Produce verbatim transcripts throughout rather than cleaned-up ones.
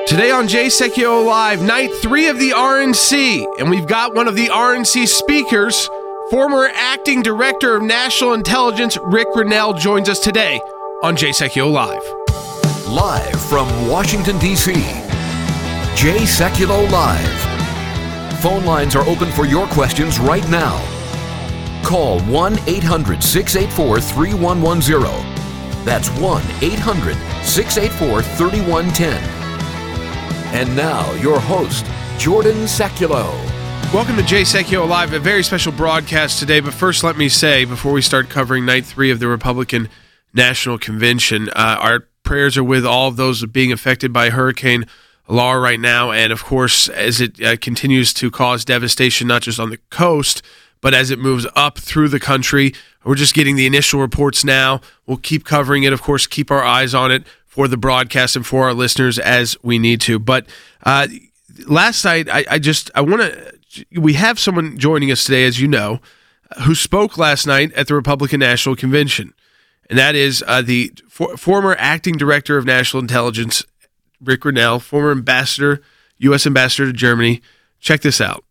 Today on Jay Sekulow Live, night three of the R N C, and we've got one of the R N C speakers, former acting director of national intelligence, Rick Grenell, joins us today on Jay Sekulow Live. Live from Washington, D C, Jay Sekulow Live. Phone lines are open for your questions right now. Call one eight hundred six eight four three one one zero. That's one eight hundred six eight four three one one zero. And now, your host, Jordan Sekulow. Welcome to Jay Sekulow Live, a very special broadcast today. But first, let me say, before we start covering night three of the Republican National Convention, uh, our prayers are with all of those being affected by Hurricane Laura right now. And, of course, as it uh, continues to cause devastation, not just on the coast, but as it moves up through the country. We're just getting the initial reports now. We'll keep covering it, of course, keep our eyes on it for the broadcast and for our listeners as we need to. But uh, last night, I, I just, I want to, we have someone joining us today, as you know, who spoke last night at the Republican National Convention. And that is uh, the for, former acting director of national intelligence, Rick Grenell, former ambassador, U S ambassador to Germany. Check this out.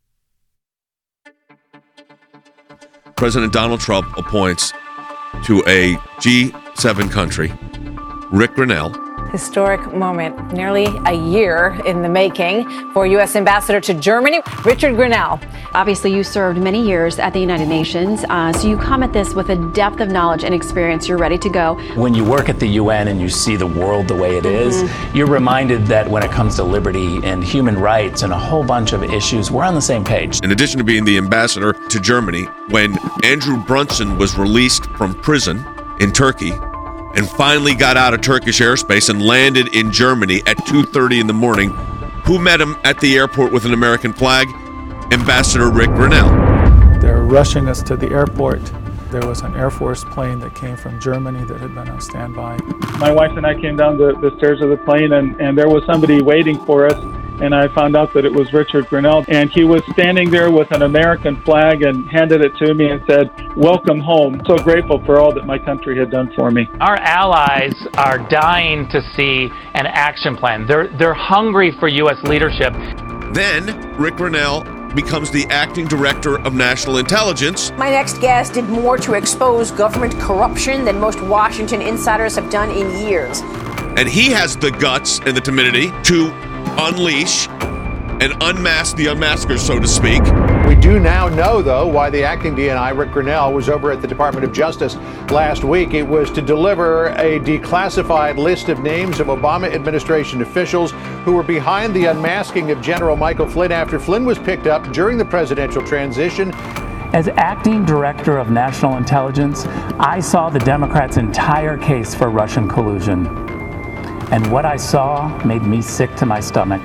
President Donald Trump appoints to a G seven country Rick Grenell. Historic moment, nearly a year in the making for U S Ambassador to Germany, Richard Grenell. Obviously, you served many years at the United Nations, uh, so you come at this with a depth of knowledge and experience. You're ready to go. When you work at the U N and you see the world the way it is, mm-hmm. you're reminded that when it comes to liberty and human rights and a whole bunch of issues, we're on the same page. In addition to being the ambassador to Germany, when Andrew Brunson was released from prison in Turkey, and finally got out of Turkish airspace and landed in Germany at two thirty in the morning, who met him at the airport with an American flag? Ambassador Rick Grenell. They're rushing us to the airport. There was an Air Force plane that came from Germany that had been on standby. My wife and I came down the, the stairs of the plane, and, and there was somebody waiting for us, and I found out that it was Richard Grenell. And he was standing there with an American flag and handed it to me and said, "Welcome home." So grateful for all that my country had done for me. Our allies are dying to see an action plan. They're, they're hungry for U S leadership. Then Rick Grenell becomes the acting director of national intelligence. My next guest did more to expose government corruption than most Washington insiders have done in years. And he has the guts and the timidity to unleash and unmask the unmaskers, so to speak. We do now know, though, why the acting D N I, Rick Grenell, was over at the Department of Justice last week. It was to deliver a declassified list of names of Obama administration officials who were behind the unmasking of General Michael Flynn after Flynn was picked up during the presidential transition. As acting director of national intelligence, I saw the Democrats' entire case for Russian collusion. And what I saw made me sick to my stomach.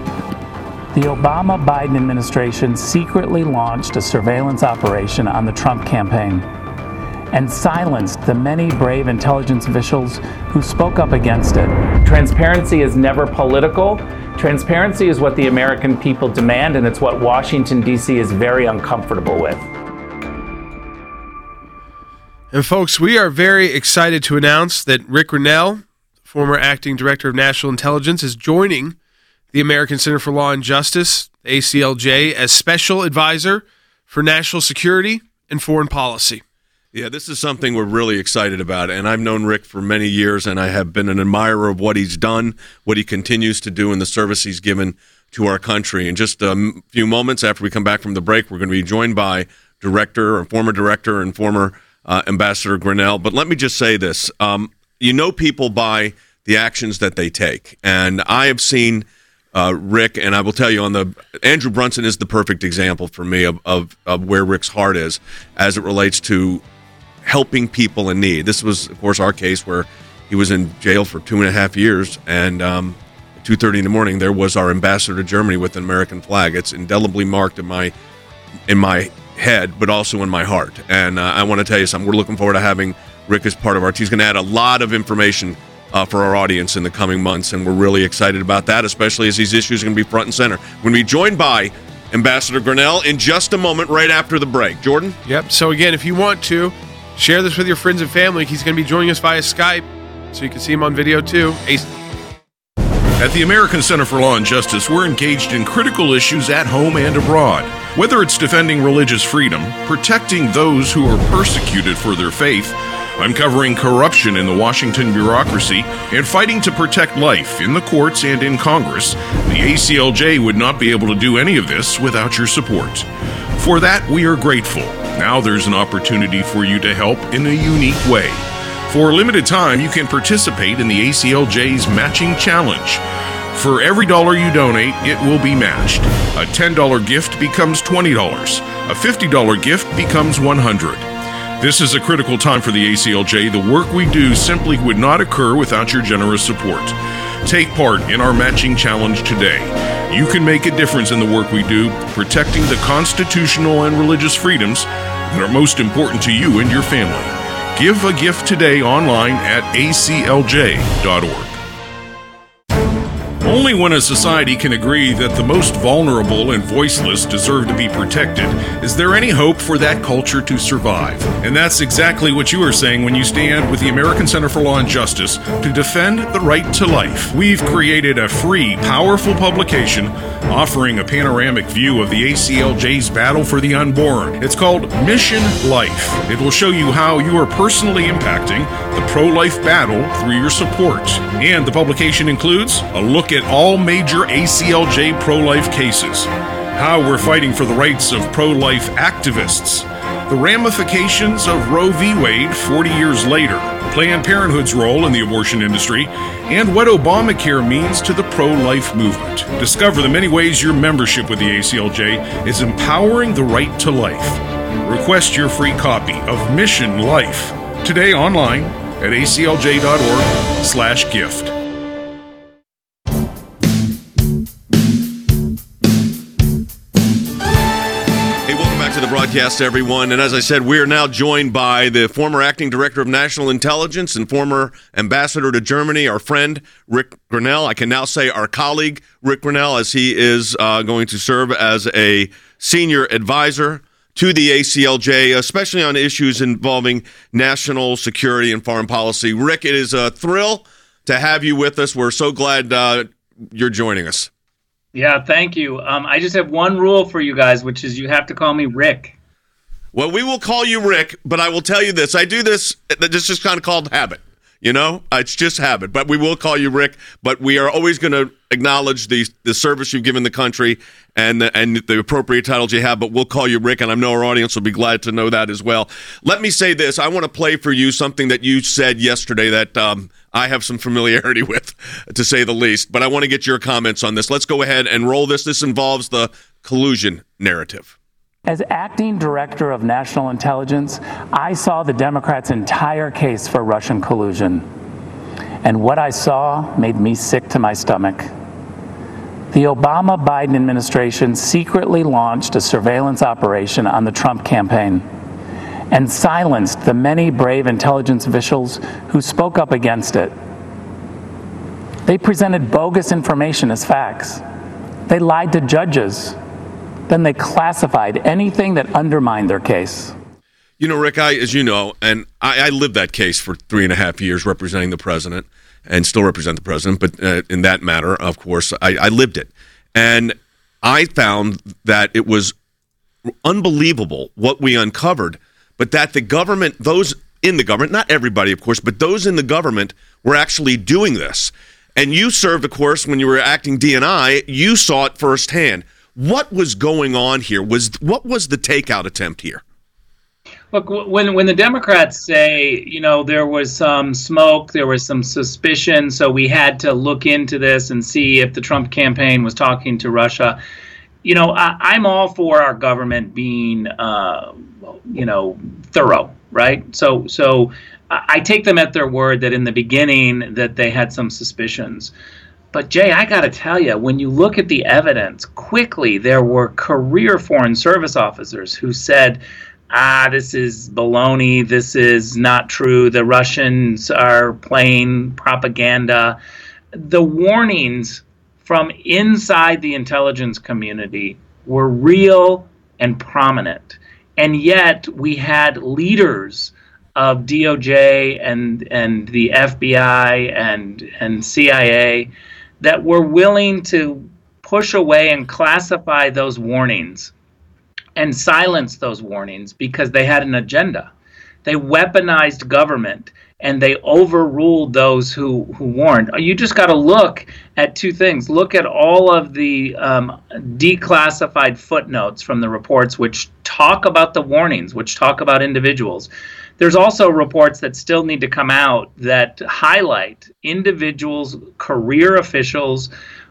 The Obama-Biden administration secretly launched a surveillance operation on the Trump campaign and silenced the many brave intelligence officials who spoke up against it. Transparency is never political. Transparency is what the American people demand, and it's what Washington, D C is very uncomfortable with. And folks, we are very excited to announce that Rick Grenell, former acting director of national intelligence, is joining the American Center for Law and Justice, A C L J, as special advisor for national security and foreign policy. Yeah, this is something we're really excited about, and I've known Rick for many years, and I have been an admirer of what he's done, what he continues to do, and the service he's given to our country. In just a few moments after we come back from the break, we're going to be joined by director, or former director, and former uh, Ambassador Grenell. But let me just say this. Um, you know people by the actions that they take, and I have seen Uh, Rick, and I will tell you, on the Andrew Brunson is the perfect example for me of, of, of where Rick's heart is as it relates to helping people in need. This was, of course, our case where he was in jail for two and a half years, and um, at two thirty in the morning, there was our ambassador to Germany with an American flag. It's indelibly marked in my in my head, but also in my heart. And uh, I want to tell you something. We're looking forward to having Rick as part of our team. He's going to add a lot of information Uh, for our audience in the coming months, and we're really excited about that, especially as these issues are going to be front and center. We're going to be joined by Ambassador Grenell in just a moment, right after the break. Jordan? Yep. So again, if you want to, share this with your friends and family. He's going to be joining us via Skype, so you can see him on video too. At the American Center for Law and Justice, we're engaged in critical issues at home and abroad. Whether it's defending religious freedom, protecting those who are persecuted for their faith, uncovering corruption in the Washington bureaucracy, and fighting to protect life in the courts and in Congress, the A C L J would not be able to do any of this without your support. For that, we are grateful. Now there's an opportunity for you to help in a unique way. For a limited time, you can participate in the A C L J's Matching Challenge. For every dollar you donate, it will be matched. A ten dollars gift becomes twenty dollars. A fifty dollars gift becomes one hundred dollars. This is a critical time for the A C L J. The work we do simply would not occur without your generous support. Take part in our Matching Challenge today. You can make a difference in the work we do, protecting the constitutional and religious freedoms that are most important to you and your family. Give a gift today online at A C L J dot org. Only when a society can agree that the most vulnerable and voiceless deserve to be protected is there any hope for that culture to survive. And that's exactly what you are saying when you stand with the American Center for Law and Justice to defend the right to life. We've created a free, powerful publication offering a panoramic view of the A C L J's battle for the unborn. It's called Mission Life. It will show you how you are personally impacting the pro-life battle through your support. And the publication includes a look at all major A C L J pro-life cases, how we're fighting for the rights of pro-life activists, the ramifications of Roe v. Wade forty years later, Planned Parenthood's role in the abortion industry, and what Obamacare means to the pro-life movement. Discover the many ways your membership with the A C L J is empowering the right to life. Request your free copy of Mission Life today online at A C L J dot org slash gift. The broadcast, everyone. And as I said, we are now joined by the former acting director of national intelligence and former ambassador to Germany, our friend Rick Grenell. I can now say our colleague Rick Grenell, as he is uh, going to serve as a senior advisor to the A C L J, especially on issues involving national security and foreign policy. Rick, it is a thrill to have you with us. We're so glad uh, you're joining us. Yeah, thank you. Um, I just have one rule for you guys, which is you have to call me Rick. Well, we will call you Rick, but I will tell you this. I do this, this is kind of called habit, you know? It's just habit, but we will call you Rick, but we are always going to acknowledge the the service you've given the country and the, and the appropriate titles you have, but we'll call you Rick, and I know our audience will be glad to know that as well. Let me say this. I want to play for you something that you said yesterday that um, I have some familiarity with, to say the least, but I want to get your comments on this. Let's go ahead and roll this. This involves the collusion narrative. As acting director of national intelligence, I saw the Democrats' entire case for Russian collusion. And what I saw made me sick to my stomach. The Obama-Biden administration secretly launched a surveillance operation on the Trump campaign and silenced the many brave intelligence officials who spoke up against it. They presented bogus information as facts. They lied to judges. Then they classified anything that undermined their case. You know, Rick, I, as you know, and I, I lived that case for three and a half years representing the president and still represent the president, but uh, in that matter, of course, I, I lived it. And I found that it was unbelievable what we uncovered, but that the government, those in the government, not everybody, of course, but those in the government were actually doing this. And you served, of course, when you were acting D N I, you saw it firsthand. What was going on here? Was what was the takeout attempt here? Look, when when the Democrats say, you know, there was some smoke, there was some suspicion, so we had to look into this and see if the Trump campaign was talking to Russia. You know, I, I'm all for our government being, uh, you know, thorough, right? So, so I take them at their word that in the beginning that they had some suspicions. But Jay, I got to tell you, when you look at the evidence, quickly there were career Foreign Service officers who said, ah, this is baloney, this is not true, the Russians are playing propaganda. The warnings from inside the intelligence community were real and prominent. And yet we had leaders of D O J and and the F B I and and C I A that were willing to push away and classify those warnings and silence those warnings because they had an agenda. They weaponized government and they overruled those who, who warned. You just got to look at two things. Look at all of the um, declassified footnotes from the reports which talk about the warnings, which talk about individuals. There's also reports that still need to come out that highlight individuals, career officials,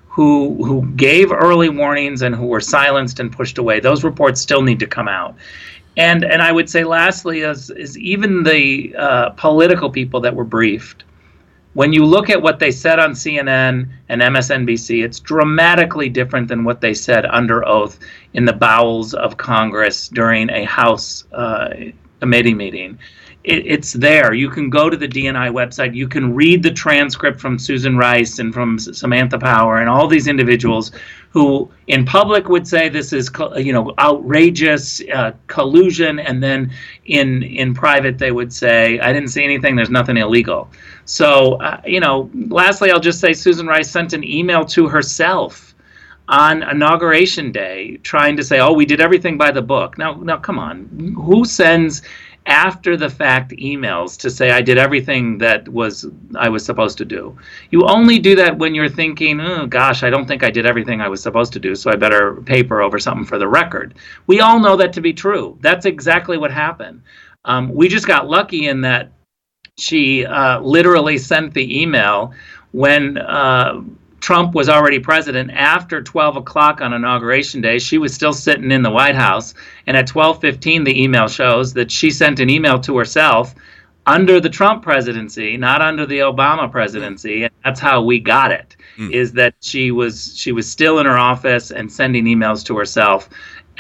who who gave early warnings and who were silenced and pushed away. Those reports still need to come out. And and I would say lastly is, is even the uh, political people that were briefed. When you look at what they said on C N N and M S N B C, it's dramatically different than what they said under oath in the bowels of Congress during a House uh, committee meeting. It, it's there. You can go to the D N I website. You can read the transcript from Susan Rice and from Samantha Power and all these individuals who in public would say this is, you know, outrageous uh, collusion, and then in in private they would say, I didn't see anything, there's nothing illegal. So, uh, you know, lastly, I'll just say Susan Rice sent an email to herself on Inauguration Day trying to say, oh, we did everything by the book. Now, now, come on. Who sends after the fact emails to say I did everything that was I was supposed to do? You only do that when you're thinking, oh gosh, I don't think I did everything I was supposed to do, so I better paper over something for the record. We all know that to be true. That's exactly what happened. Um, we just got lucky in that she uh, literally sent the email when uh, Trump was already president. After twelve o'clock on Inauguration Day, she was still sitting in the White House. And at twelve fifteen, the email shows that she sent an email to herself under the Trump presidency, not under the Obama presidency. And that's how we got it, mm. is that she was she was still in her office and sending emails to herself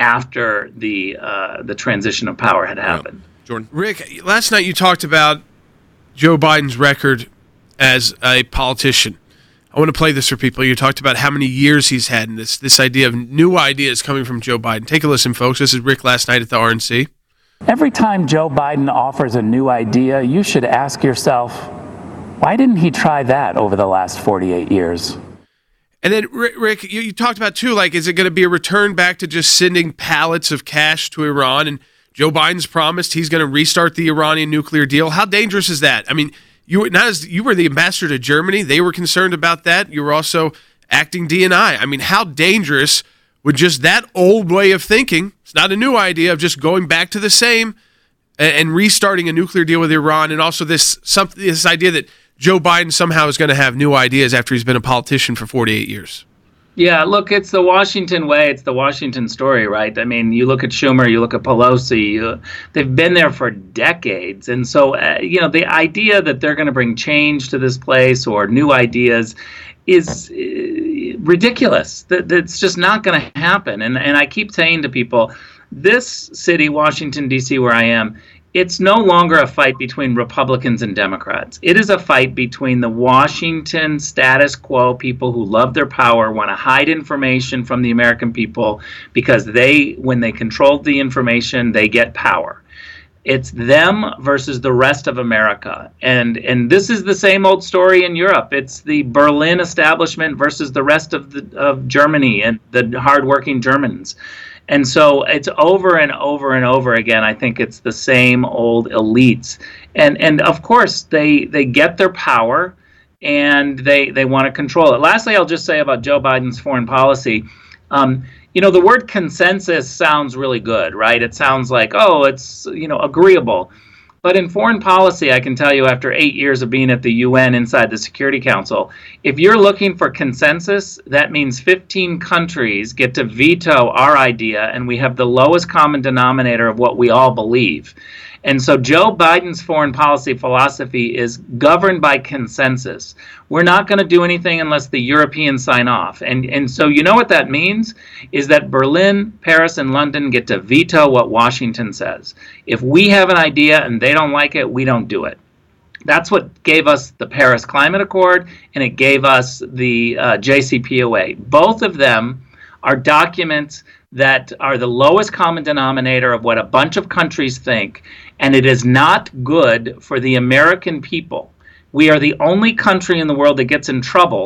after the uh, the transition of power had happened. Yeah. Jordan. Rick, last night you talked about Joe Biden's record as a politician. I want to play this for people. You talked about how many years he's had, and this this idea of new ideas coming from Joe Biden. Take a listen, folks. This is Rick last night at the R N C. Every time Joe Biden offers a new idea, you should ask yourself, why didn't he try that over the last forty-eight years? And then, Rick, you, you talked about, too, like, is it going to be a return back to just sending pallets of cash to Iran? And Joe Biden's promised he's going to restart the Iranian nuclear deal. How dangerous is that? I mean, You not as you were the ambassador to Germany. They were concerned about that. You were also acting D N I. I mean, how dangerous would just that old way of thinking, it's not a new idea, of just going back to the same and, and restarting a nuclear deal with Iran, and also this something this idea that Joe Biden somehow is going to have new ideas after he's been a politician for forty-eight years. Yeah, look, it's the Washington way. It's the Washington story, right? I mean, you look at Schumer, you look at Pelosi, you, they've been there for decades. And so, uh, you know, the idea that they're going to bring change to this place or new ideas is uh, ridiculous. That That's just not going to happen. And, and I keep saying to people, this city, Washington, D C, where I am, it's no longer a fight between Republicans and Democrats. It is a fight between the Washington status quo people who love their power, want to hide information from the American people because they, when they control the information, they get power. It's them versus the rest of America. And and this is the same old story in Europe. It's the Berlin establishment versus the rest of the, of Germany and the hardworking Germans. And so it's over and over and over again. I think it's the same old elites. And and of course, they they get their power and they, they want to control it. Lastly, I'll just say about Joe Biden's foreign policy. Um, you know, the word consensus sounds really good, right? It sounds like, oh, it's, you know, agreeable. But in foreign policy, I can tell you after eight years of being at the U N inside the Security Council, if you're looking for consensus, that means fifteen countries get to veto our idea, and we have the lowest common denominator of what we all believe. And so Joe Biden's foreign policy philosophy is governed by consensus. We're not going to do anything unless the Europeans sign off. And and so you know what that means is that Berlin, Paris, and London get to veto what Washington says. If we have an idea and they don't like it, we don't do it. That's what gave us the Paris Climate Accord, and it gave us the uh, J C P O A. Both of them are documents that are the lowest common denominator of what a bunch of countries think, and it is not good for the American people. We are the only country in the world that gets in trouble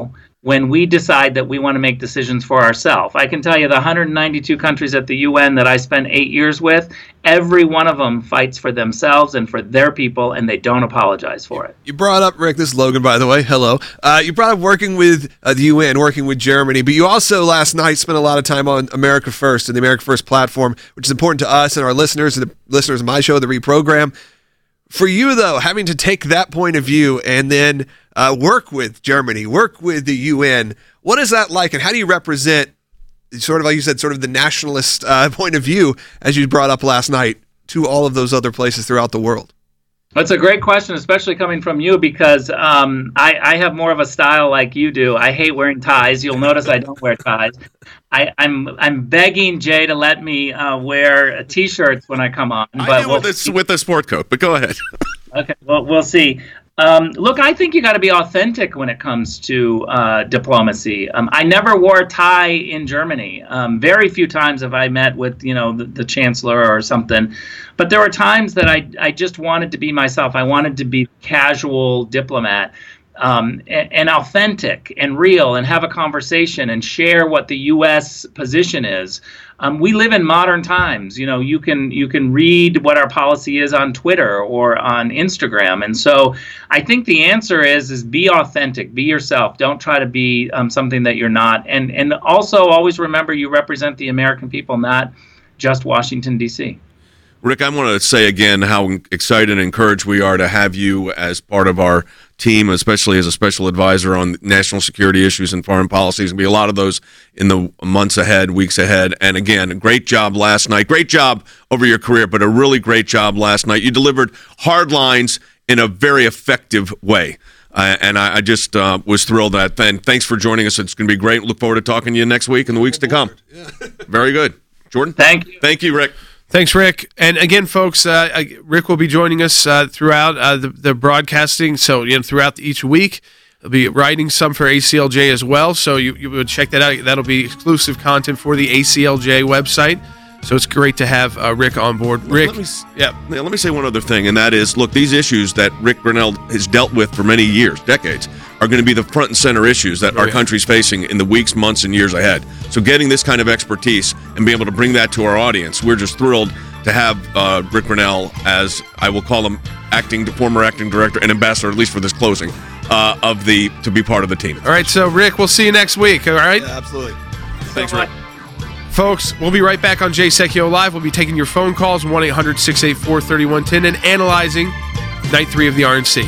when we decide that we want to make decisions for ourselves. I can tell you the one hundred ninety-two countries at the U N that I spent eight years with, every one of them fights for themselves and for their people, and they don't apologize for it. You brought up, Rick, this is Logan, by the way, hello. Uh, you brought up working with uh, the U N, working with Germany, but you also last night spent a lot of time on America First and the America First platform, which is important to us and our listeners and the listeners of my show, the Reprogram. For you, though, having to take that point of view and then uh, work with Germany, work with the U N, what is that like, and how do you represent, sort of like you said, sort of the nationalist uh, point of view, as you brought up last night, to all of those other places throughout the world? That's a great question, especially coming from you, because um, I, I have more of a style like you do. I hate wearing ties. You'll notice I don't wear ties. I, I'm I'm begging Jay to let me uh, wear T-shirts when I come on. I But do we'll with, this, with a sport coat, but go ahead. Okay, well, we'll see. Um, look, I think you got to be authentic when it comes to uh, diplomacy. Um, I never wore a tie in Germany. Um, very few times have I met with, you know, the, the chancellor or something. But there were times that I, I just wanted to be myself. I wanted to be casual diplomat. Um, and, and authentic and real, and have a conversation and share what the U S position is. Um, we live in modern times. You know, you can you can read what our policy is on Twitter or on Instagram, and so I think the answer is is be authentic, be yourself. Don't try to be um, something that you're not, and and also always remember you represent the American people, not just Washington, D C Rick, I want to say again how excited and encouraged we are to have you as part of our team, especially as a special advisor on national security issues and foreign policies. There'll be a lot of those in the months ahead, weeks ahead. And again, great job last night. Great job over your career, but a really great job last night. You delivered hard lines in a very effective way. Uh, and I, I just uh, was thrilled at that. And thanks for joining us. It's going to be great. Look forward to talking to you next week and the weeks to come. Yeah. Very good. Jordan? Thank you. Thank you, Rick. Thanks, Rick. And again, folks, uh, Rick will be joining us uh, throughout uh, the, the broadcasting. So, you know, throughout each week, he'll be writing some for A C L J as well. So you, you would check that out. That'll be exclusive content for the A C L J website. So it's great to have uh, Rick on board. Rick, let me, yeah. Let me say one other thing, and that is, look, these issues that Rick Grenell has dealt with for many years, decades, are going to be the front and center issues that oh, our yeah. country's facing in the weeks, months, and years ahead. So getting this kind of expertise and being able to bring that to our audience, we're just thrilled to have uh, Rick Grenell as, I will call him, acting, former acting director and ambassador, at least for this closing, uh, of the to be part of the team. All right, so Rick, we'll see you next week, all right? Yeah, absolutely. Thanks, Rick. Folks, we'll be right back on Jay Secchio Live. We'll be taking your phone calls, one eight hundred six eight four three one one zero, and analyzing Night three of the R N C.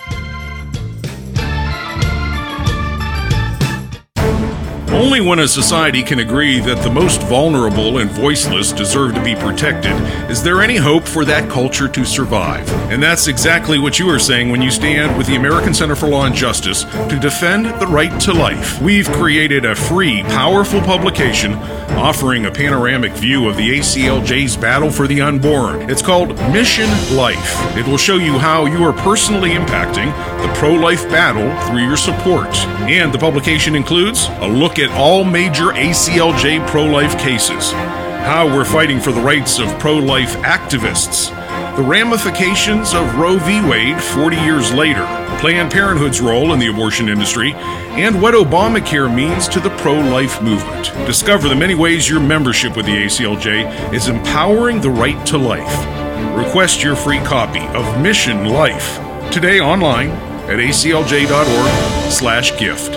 Only when a society can agree that the most vulnerable and voiceless deserve to be protected is there any hope for that culture to survive. And that's exactly what you are saying when you stand with the American Center for Law and Justice to defend the right to life. We've created a free, powerful publication offering a panoramic view of the A C L J's battle for the unborn. It's called Mission Life. It will show you how you are personally impacting the pro-life battle through your support. And the publication includes a look at all major A C L J pro-life cases, how we're fighting for the rights of pro-life activists, the ramifications of Roe v. Wade forty years later, Planned Parenthood's role in the abortion industry, and what Obamacare means to the pro-life movement. Discover the many ways your membership with the A C L J is empowering the right to life. Request your free copy of Mission Life today online at A C L J dot org slash gift.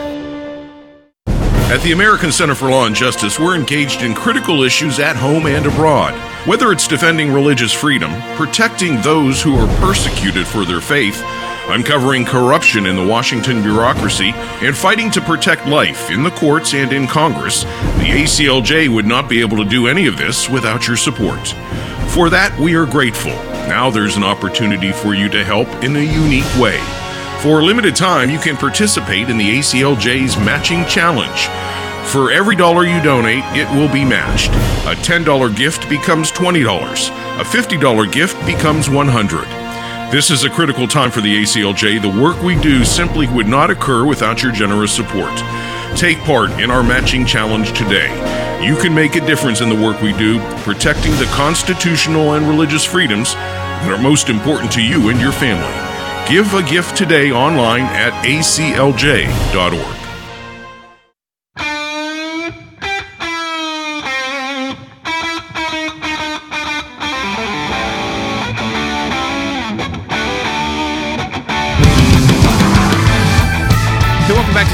At the American Center for Law and Justice, we're engaged in critical issues at home and abroad. Whether it's defending religious freedom, protecting those who are persecuted for their faith, uncovering corruption in the Washington bureaucracy, and fighting to protect life in the courts and in Congress, the A C L J would not be able to do any of this without your support. For that, we are grateful. Now there's an opportunity for you to help in a unique way. For a limited time, you can participate in the A C L J's Matching Challenge. For every dollar you donate, it will be matched. A ten dollars gift becomes twenty dollars. A fifty dollars gift becomes one hundred dollars. This is a critical time for the A C L J. The work we do simply would not occur without your generous support. Take part in our Matching Challenge today. You can make a difference in the work we do, protecting the constitutional and religious freedoms that are most important to you and your family. Give a gift today online at A C L J dot org.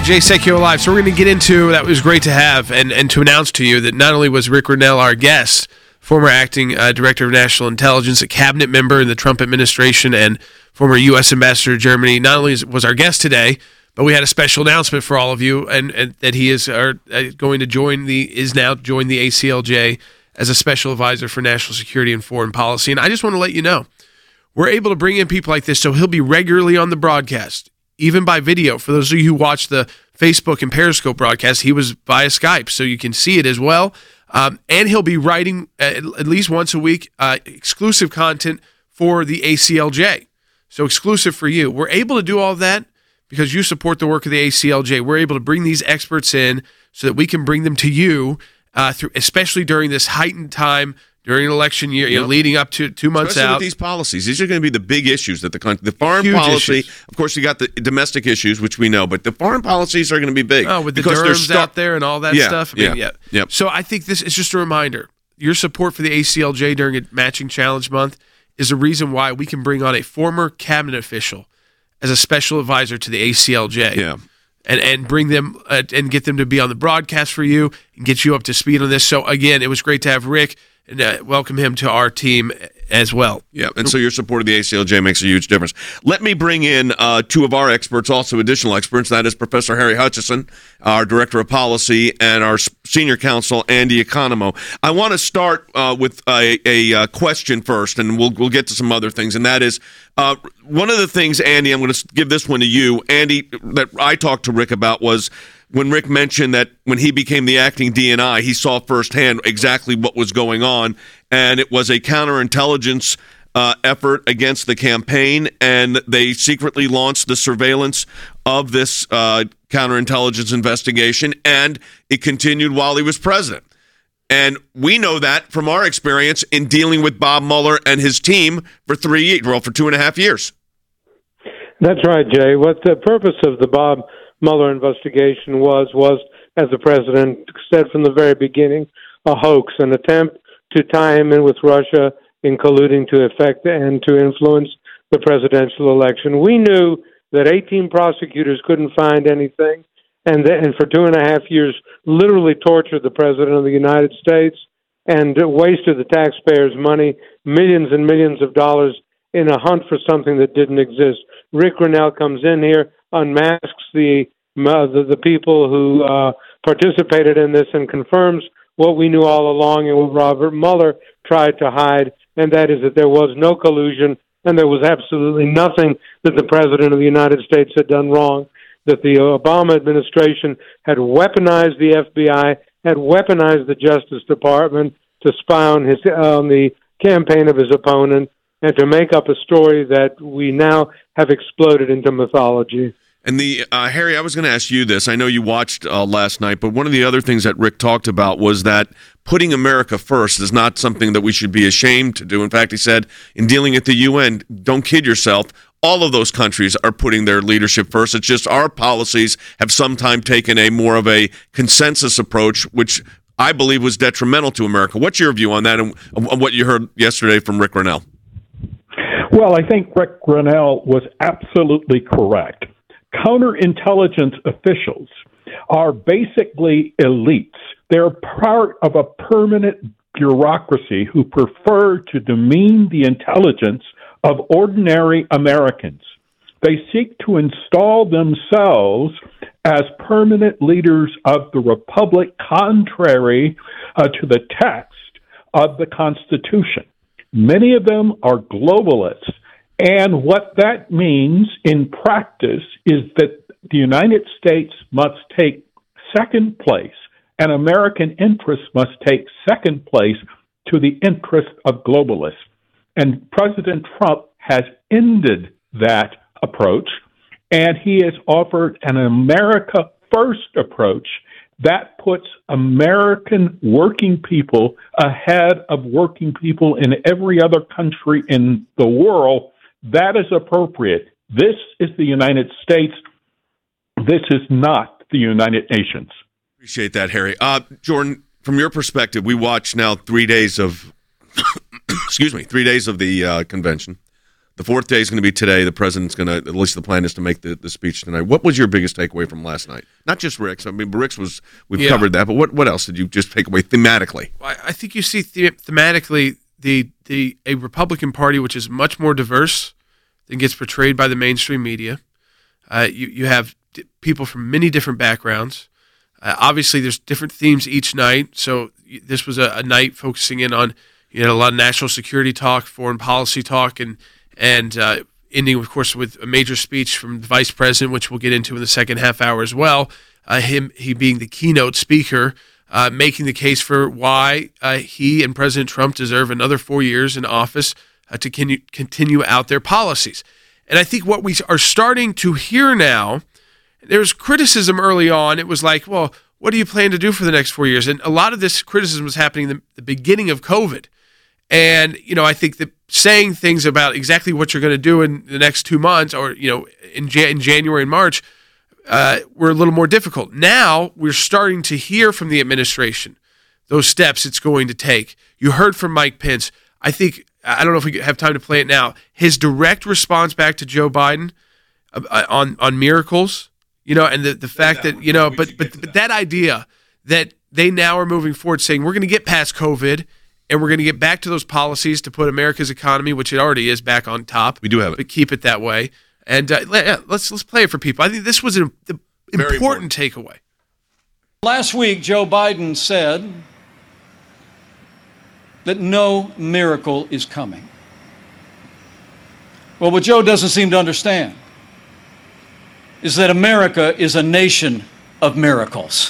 Jay Secchio Live. So we're going to get into, that was great to have, and, and to announce to you that not only was Rick Grenell our guest, former acting uh, director of national intelligence, a cabinet member in the Trump administration, and former U S ambassador to Germany, not only was our guest today, but we had a special announcement for all of you, and, and that he is uh, going to join the, is now join the A C L J as a special advisor for national security and foreign policy. And I just want to let you know, we're able to bring in people like this, so he'll be regularly on the broadcast, even by video. For those of you who watch the Facebook and Periscope broadcast, he was via Skype, so you can see it as well. Um, and he'll be writing at, at least once a week uh, exclusive content for the A C L J. So exclusive for you. We're able to do all of that because you support the work of the A C L J. We're able to bring these experts in so that we can bring them to you, uh, through, especially during this heightened time, during an election year, you know, yep. leading up to two months Especially out. With these policies, these are going to be the big issues that the country, the foreign Huge policy, issues. Of course, you got the domestic issues, which we know, but the foreign policies are going to be big. Oh, with the because Durhams stu- out there and all that yeah, stuff. I mean, yeah, yeah. Yep. So I think this is just a reminder. Your support for the A C L J during a matching challenge month is the reason why we can bring on a former cabinet official as a special advisor to the A C L J. Yeah. And, and bring them uh, and get them to be on the broadcast for you and get you up to speed on this. So, again, it was great to have Rick and uh, welcome him to our team as well. Yeah, and so your support of the A C L J makes a huge difference. Let me bring in uh, two of our experts, also additional experts. That is Professor Harry Hutchison, our Director of Policy, and our Senior Counsel, Andy Economou. I want to start uh, with a, a, a question first, and we'll we'll get to some other things, and that is uh, one of the things, Andy, I'm going to give this one to you, Andy, that I talked to Rick about was when Rick mentioned that when he became the acting D N I, he saw firsthand exactly what was going on, and it was a counterintelligence uh, effort against the campaign, and they secretly launched the surveillance of this uh, counterintelligence investigation, and it continued while he was president. And we know that from our experience in dealing with Bob Mueller and his team for three, well, for two and a half years. That's right, Jay. What the purpose of the Bob Mueller investigation was, was, as the president said from the very beginning, a hoax, an attempt to tie him in with Russia in colluding to effect and to influence the presidential election. We knew that eighteen prosecutors couldn't find anything, and, th- and for two and a half years literally tortured the president of the United States and wasted the taxpayers' money, millions and millions of dollars, in a hunt for something that didn't exist. Rick Grenell comes in here, unmasks the uh, the, the people who uh, participated in this, and confirms what we knew all along and what Robert Mueller tried to hide, and that is that there was no collusion and there was absolutely nothing that the President of the United States had done wrong, that the Obama administration had weaponized the F B I, had weaponized the Justice Department to spy on, his, on the campaign of his opponent, and to make up a story that we now have exploded into mythology. And the uh, Harry, I was going to ask you this. I know you watched uh, last night, but one of the other things that Rick talked about was that putting America first is not something that we should be ashamed to do. In fact, he said, in dealing at the U N, don't kid yourself, all of those countries are putting their leadership first. It's just our policies have sometimes taken a more of a consensus approach, which I believe was detrimental to America. What's your view on that and on what you heard yesterday from Rick Grenell? Well, I think Rick Grenell was absolutely correct. Counterintelligence officials are basically elites. They're part of a permanent bureaucracy who prefer to demean the intelligence of ordinary Americans. They seek to install themselves as permanent leaders of the republic, contrary uh, to the text of the Constitution. Many of them are globalists. And what that means in practice is that the United States must take second place, and American interests must take second place to the interest of globalists. And President Trump has ended that approach, and he has offered an America First approach that puts American working people ahead of working people in every other country in the world. That is appropriate. This is the United States. This is not the United Nations. Appreciate that, Harry. Uh, Jordan, from your perspective, we watched now three days of, excuse me, three days of the uh, convention. The fourth day is going to be today. The president's going to, at least the plan is to make the, the speech tonight. What was your biggest takeaway from last night? Not just Rick's. I mean, Rick's was, we've Yeah. covered that, but what, what else did you just take away thematically? I I think you see the- thematically the the a Republican Party which is much more diverse than gets portrayed by the mainstream media. Uh, you you have d- people from many different backgrounds. Uh, obviously, there's different themes each night. So y- this was a, a night focusing in on you know a lot of national security talk, foreign policy talk, and and uh, ending, of course, with a major speech from the vice president, which we'll get into in the second half hour as well. Uh, him he being the keynote speaker, uh, making the case for why uh, he and President Trump deserve another four years in office uh, to continue, continue out their policies. And I think what we are starting to hear now, there was criticism early on. It was like, well, what do you plan to do for the next four years? And a lot of this criticism was happening in the, the beginning of COVID. And, you know, I think that saying things about exactly what you're going to do in the next two months or, you know, in, Jan- in January and March uh, were a little more difficult. Now we're starting to hear from the administration those steps it's going to take. You heard from Mike Pence. I think, I don't know if we have time to play it now, his direct response back to Joe Biden uh, on, on miracles, you know, and the, the fact that, you know, but, but, but that idea that they now are moving forward saying we're going to get past COVID and we're going to get back to those policies to put America's economy, which it already is, back on top. We do have it. But keep it that way. And uh, let's let's play it for people. I think this was an important, important takeaway. Last week, Joe Biden said that no miracle is coming. Well, what Joe doesn't seem to understand is that America is a nation of miracles.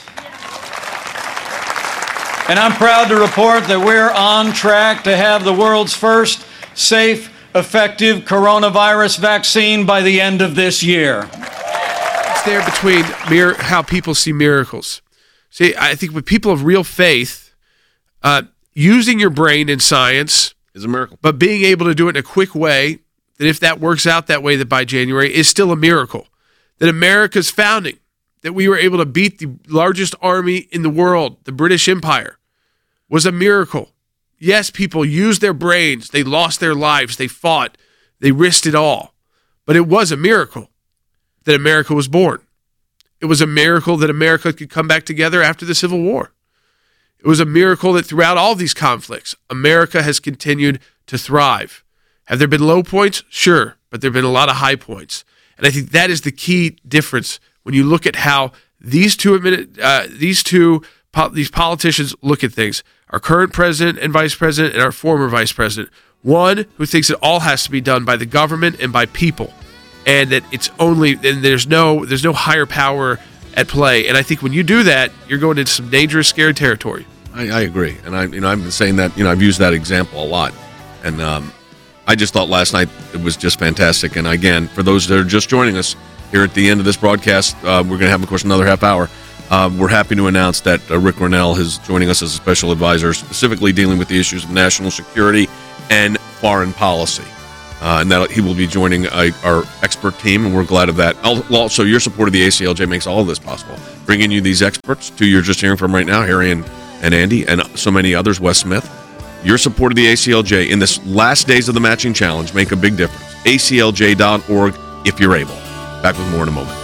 And I'm proud to report that we're on track to have the world's first safe, effective coronavirus vaccine by the end of this year. It's there between mir- how people see miracles. See, I think with people of real faith, uh, using your brain in science is a miracle. But being able to do it in a quick way, that if that works out that way, that by January is still a miracle. That America's founding, that we were able to beat the largest army in the world, the British Empire, was a miracle. Yes, people used their brains. They lost their lives. They fought. They risked it all. But it was a miracle that America was born. It was a miracle that America could come back together after the Civil War. It was a miracle that throughout all these conflicts, America has continued to thrive. Have there been low points? Sure, but there have been a lot of high points. And I think that is the key difference when you look at how these two uh, these two these politicians look at things. Our current president and vice president and our former vice president. One who thinks it all has to be done by the government and by people, and that it's only and there's no there's no higher power at play. And I think when you do that, you're going into some dangerous, scary territory. I, I agree, and I you know I've been saying that you know I've used that example a lot, and um, I just thought last night it was just fantastic. And again, for those that are just joining us here at the end of this broadcast, uh, we're going to have, of course, another half hour. Uh, we're happy to announce that uh, Rick Grenell is joining us as a special advisor, specifically dealing with the issues of national security and foreign policy. Uh, and that he will be joining uh, our expert team, and we're glad of that. Also, your support of the A C L J makes all of this possible. Bringing you these experts, two you're just hearing from right now, Harry and, and Andy, and so many others, Wes Smith. Your support of the A C L J in this last days of the matching challenge make a big difference. A C L J dot org if you're able. Back with more in a moment.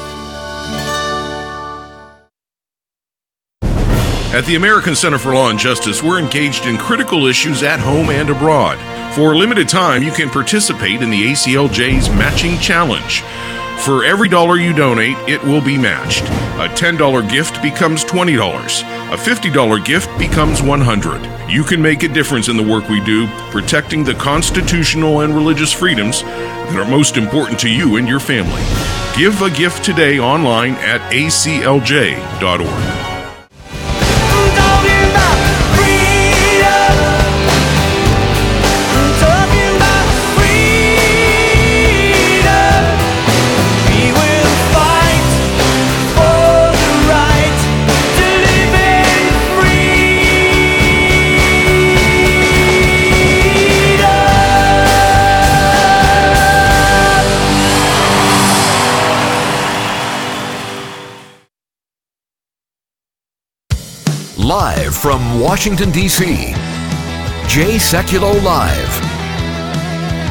At the American Center for Law and Justice, we're engaged in critical issues at home and abroad. For a limited time, you can participate in the A C L J's Matching Challenge. For every dollar you donate, it will be matched. A ten dollars gift becomes twenty dollars. A fifty dollars gift becomes one hundred dollars. You can make a difference in the work we do, protecting the constitutional and religious freedoms that are most important to you and your family. Give a gift today online at A C L J dot org. Live from Washington, D C, Jay Sekulow Live.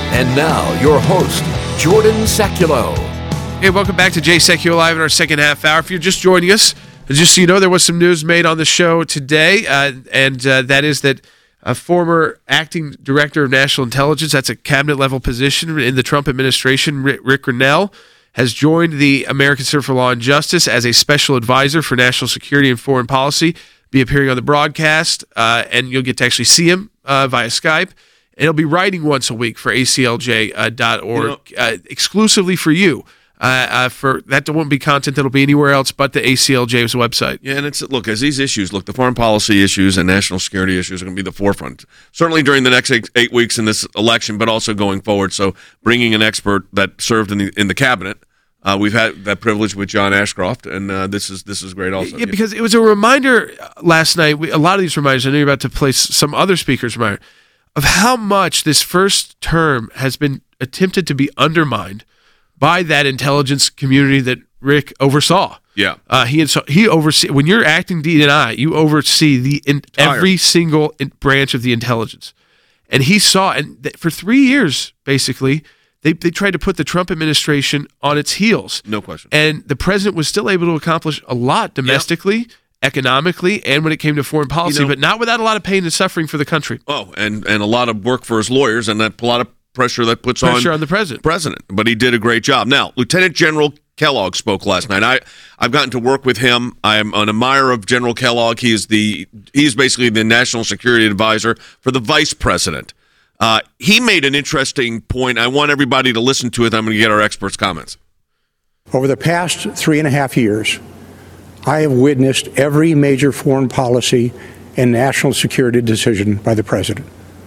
And now, your host, Jordan Sekulow. Hey, welcome back to Jay Sekulow Live in our second half hour. If you're just joining us, just so you know, there was some news made on the show today, uh, and uh, that is that a former acting director of national intelligence, that's a cabinet-level position in the Trump administration, Rick Grenell, has joined the American Center for Law and Justice as a special advisor for national security and foreign policy, be appearing on the broadcast, uh, and you'll get to actually see him uh, via Skype. And he'll be writing once a week for A C L J dot org, you know, uh, exclusively for you. Uh, uh, for that won't be content that'll be anywhere else but the A C L J's website. Yeah, and it's look as these issues, look, the foreign policy issues and national security issues are going to be the forefront, certainly during the next eight, eight weeks in this election, but also going forward. So, bringing an expert that served in the in the cabinet, uh, we've had that privilege with John Ashcroft, and uh, this is this is great also. Yeah, because it was a reminder last night. We, a lot of these reminders. I know you're about to place some other speakers' reminder of how much this first term has been attempted to be undermined by that intelligence community that Rick oversaw. Yeah, uh, he he oversee when you're acting D and I, you oversee the in, every single in, branch of the intelligence, and he saw. And th- for three years, basically, they they tried to put the Trump administration on its heels. No question. And the president was still able to accomplish a lot domestically. Yep. Economically, and when it came to foreign policy, you know, but not without a lot of pain and suffering for the country. Oh, and, and a lot of work for his lawyers, and that a lot of pressure that puts pressure on, on the president. President, but he did a great job. Now, Lieutenant General Kellogg spoke last night. I I've gotten to work with him. I am an admirer of General Kellogg. He is the he's basically the national security advisor for the vice president. Uh, he made an interesting point. I want everybody to listen to it. I'm going to get our experts' comments. Over the past three and a half years, I have witnessed every major foreign policy and national security decision by the president.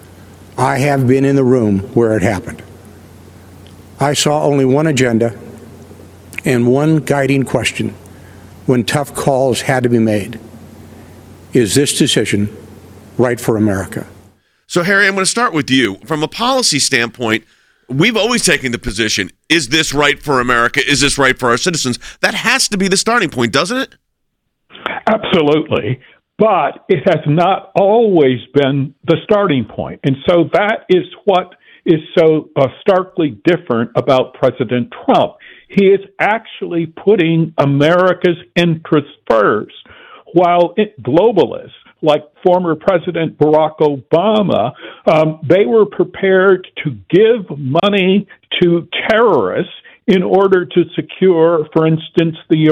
I have been in the room where it happened. I saw only one agenda and one guiding question when tough calls had to be made. Is this decision right for America? So, Harry, I'm going to start with you. From a policy standpoint, we've always taken the position, is this right for America? Is this right for our citizens? That has to be the starting point, doesn't it? Absolutely. But it has not always been the starting point. And so that is what is so uh, starkly different about President Trump. He is actually putting America's interests first, while it, globalists, like former President Barack Obama, um, they were prepared to give money to terrorists in order to secure, for instance, the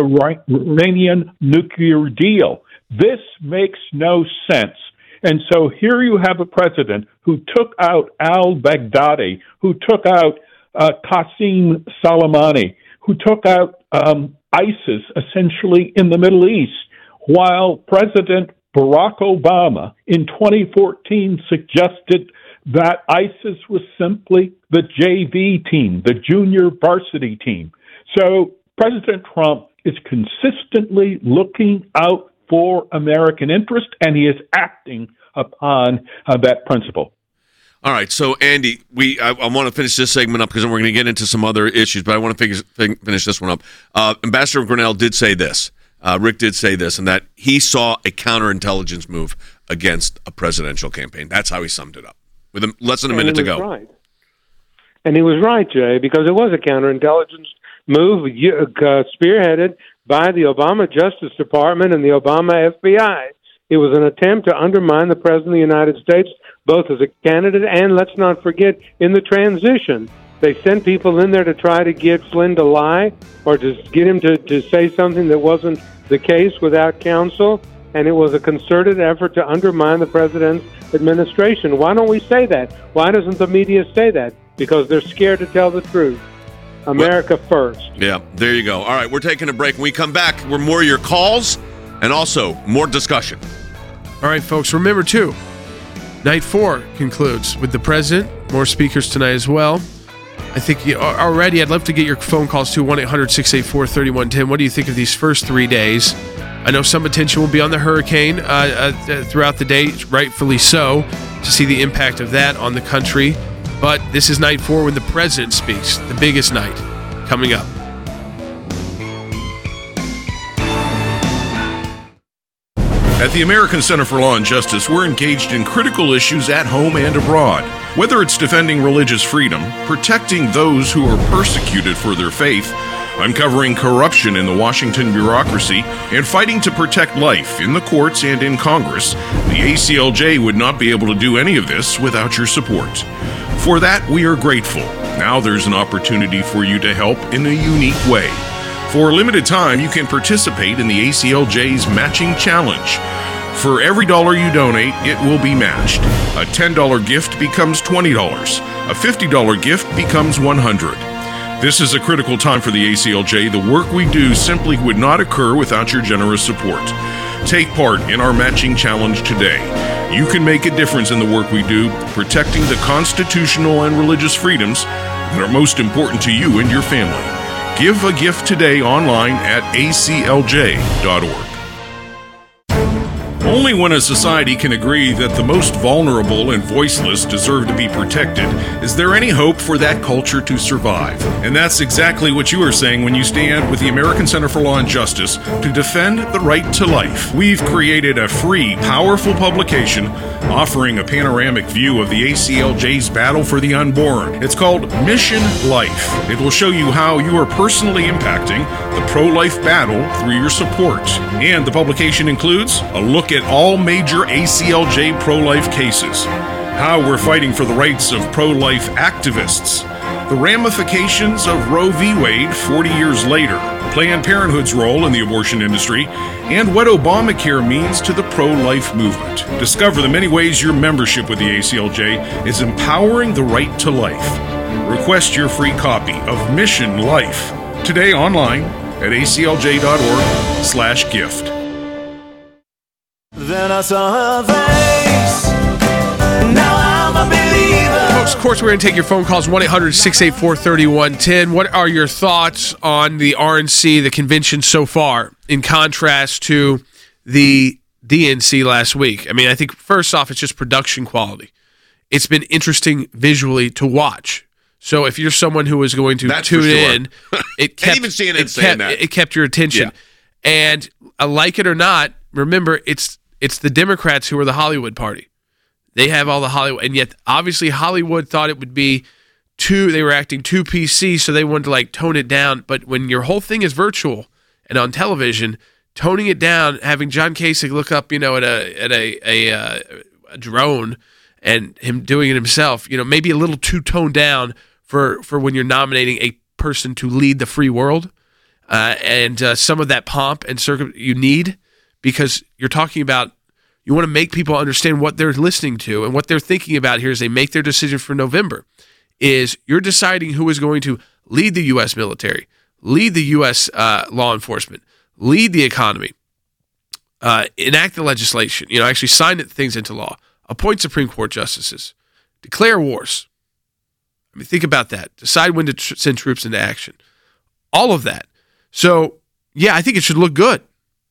Iranian nuclear deal. This makes no sense. And so here you have a president who took out al-Baghdadi, who took out uh, Qasem Soleimani, who took out um, ISIS, essentially, in the Middle East, while President Barack Obama in twenty fourteen suggested that ISIS was simply the J V team, the junior varsity team. So President Trump is consistently looking out for American interest, and he is acting upon uh, that principle. All right, so Andy, we I, I want to finish this segment up because then we're going to get into some other issues, but I want to figure, finish this one up. Uh, Ambassador Grenell did say this. Uh, Rick did say this, and that he saw a counterintelligence move against a presidential campaign. That's how he summed it up. With a, less than a minute to go. Right. And he was right, Jay, because it was a counterintelligence move uh, spearheaded by the Obama Justice Department and the Obama F B I. It was an attempt to undermine the President of the United States, both as a candidate and, let's not forget, in the transition. They sent people in there to try to get Flynn to lie or to get him to, to say something that wasn't the case without counsel, and it was a concerted effort to undermine the president's administration. Why don't we say that? Why doesn't the media say that? Because they're scared to tell the truth. America well, first. Yeah, there you go. All right, we're taking a break. When we come back, we're more your calls and also more discussion. All right, folks, remember, too, night four concludes with the president. More speakers tonight as well. I think you, already I'd love to get your phone calls to one eight hundred six eight four three one one zero. What do you think of these first three days? I know some attention will be on the hurricane uh, uh, throughout the day, rightfully so, to see the impact of that on the country. But this is night four when the president speaks, the biggest night coming up. At the American Center for Law and Justice, we're engaged in critical issues at home and abroad. Whether it's defending religious freedom, protecting those who are persecuted for their faith, uncovering corruption in the Washington bureaucracy, and fighting to protect life in the courts and in Congress, the A C L J would not be able to do any of this without your support. For that, we are grateful. Now there's an opportunity for you to help in a unique way. For a limited time, you can participate in the A C L J's Matching Challenge. For every dollar you donate, it will be matched. A ten dollars gift becomes twenty dollars. A fifty dollars gift becomes one hundred dollars. This is a critical time for the A C L J. The work we do simply would not occur without your generous support. Take part in our matching challenge today. You can make a difference in the work we do, protecting the constitutional and religious freedoms that are most important to you and your family. Give a gift today online at A C L J dot org. Only when a society can agree that the most vulnerable and voiceless deserve to be protected is there any hope for that culture to survive. And that's exactly what you are saying when you stand with the American Center for Law and Justice to defend the right to life. We've created a free, powerful publication offering a panoramic view of the A C L J's battle for the unborn. It's called Mission Life. It will show you how you are personally impacting the pro-life battle through your support. And the publication includes a look at all major A C L J pro-life cases, how we're fighting for the rights of pro-life activists, the ramifications of Roe v. Wade forty years later, Planned Parenthood's role in the abortion industry, and what Obamacare means to the pro-life movement. Discover the many ways your membership with the A C L J is empowering the right to life. Request your free copy of Mission Life today online at A C L J dot org slash gift. Then I saw her face. Now I'm a believer. Folks, of course, we're going to take your phone calls, one eight hundred six eight four three one one zero. What are your thoughts on the R N C, the convention so far, in contrast to the D N C last week? I mean, I think first off, it's just production quality. It's been interesting visually to watch. So if you're someone who was going to That's tune for sure. in, it kept, even C N N it, saying kept, that. it kept your attention. Yeah. And uh, like it or not, remember, it's it's the Democrats who are the Hollywood party. They have all the Hollywood, and yet obviously Hollywood thought it would be too, they were acting too P C, so they wanted to like tone it down. But when your whole thing is virtual and on television, toning it down, having John Kasich look up, you know, at a at a a, uh, a drone and him doing it himself, you know, maybe a little too toned down for, for when you're nominating a person to lead the free world. Uh, and uh, some of that pomp and circum you need, because you're talking about, you want to make people understand what they're listening to, and what they're thinking about here as they make their decision for November is you're deciding who is going to lead the U S military, lead the U S uh, law enforcement, lead the economy, uh, enact the legislation, you know, actually sign things into law, appoint Supreme Court justices, declare wars. I mean, think about that. Decide when to tr- send troops into action. All of that. So, yeah, I think it should look good.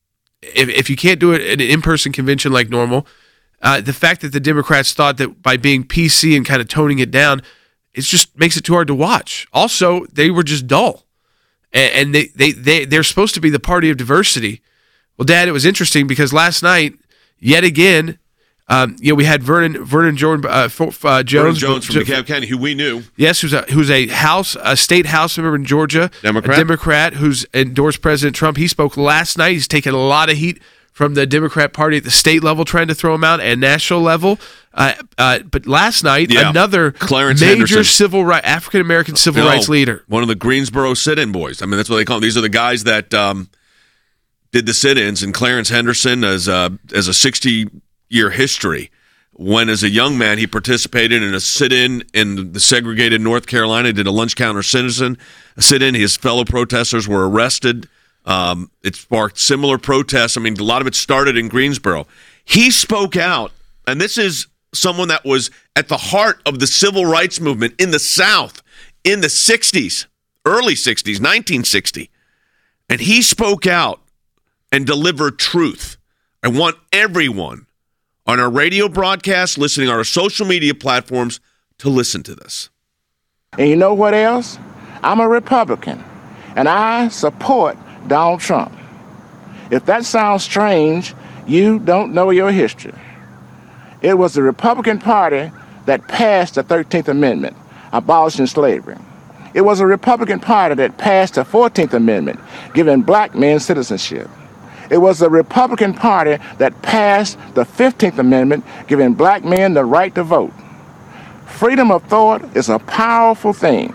If if you can't do it at an in-person convention like normal, uh, the fact that the Democrats thought that by being P C and kind of toning it down, it just makes it too hard to watch. Also, they were just dull. And, and they, they, they, they're supposed to be the party of diversity. Well, Dad, it was interesting because last night, yet again, Um, you know, we had Vernon Vernon Jordan, uh, uh, Jones, Vernon Jones from DeKalb County, who we knew. Yes, who's a who's a House, a state House member in Georgia, Democrat, a Democrat who's endorsed President Trump. He spoke last night. He's taken a lot of heat from the Democrat Party at the state level, trying to throw him out, and national level. Uh, uh, but last night, yeah. another Clarence major Henderson. civil right African American civil no, rights leader, one of the Greensboro sit-in boys. I mean, that's what they call them. These are the guys that um, did the sit-ins. And Clarence Henderson, as a, as a sixty-year history. When, as a young man, he participated in a sit-in in the segregated North Carolina, did a lunch counter citizen a sit-in. His fellow protesters were arrested. Um, it sparked similar protests. I mean, a lot of it started in Greensboro. He spoke out, and this is someone that was at the heart of the civil rights movement in the South in the sixties, early sixties, nineteen sixty. And he spoke out and delivered truth. I want everyone on our radio broadcast, listening on our social media platforms, to listen to this. And you know what else? I'm a Republican, and I support Donald Trump. If that sounds strange, You don't know your history. It was the Republican Party that passed the thirteenth Amendment, abolishing slavery. It was a Republican Party that passed the fourteenth Amendment, giving black men citizenship. It was the Republican Party that passed the fifteenth Amendment, giving black men the right to vote. Freedom of thought is a powerful thing.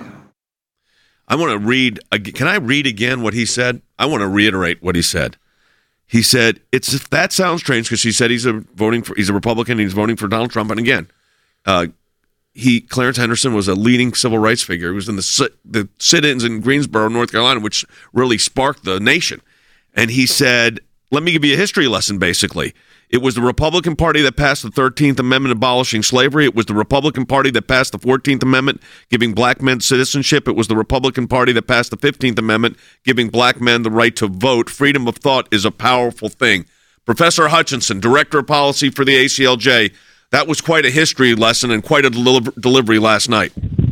I want to read, can I read again what he said? I want to reiterate what he said. He said, "It's if that sounds strange," because he said he's a voting for, he's a Republican, and he's voting for Donald Trump. And again, uh, he, Clarence Henderson was a leading civil rights figure. He was in the, the sit-ins in Greensboro, North Carolina, which really sparked the nation. And he said, let me give you a history lesson, basically. It was the Republican Party that passed the thirteenth Amendment abolishing slavery. It was the Republican Party that passed the fourteenth Amendment giving black men citizenship. It was the Republican Party that passed the fifteenth Amendment giving black men the right to vote. Freedom of thought is a powerful thing. Professor Hutchinson, Director of Policy for the A C L J, that was quite a history lesson and quite a deliver- delivery last night.